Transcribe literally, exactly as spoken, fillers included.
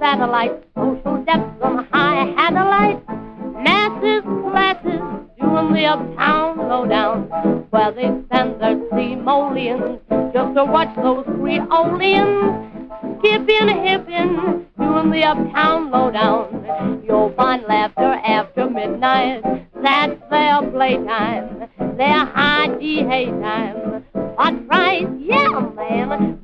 satellite, social depths on high Hadalite, masses, classes, doing the uptown lowdown, where they send their simoleons just to watch those Creoleans skipping, hipping, doing the uptown lowdown. You'll find laughter after midnight, that's their playtime, their high G hay time. Hot price, yeah, man.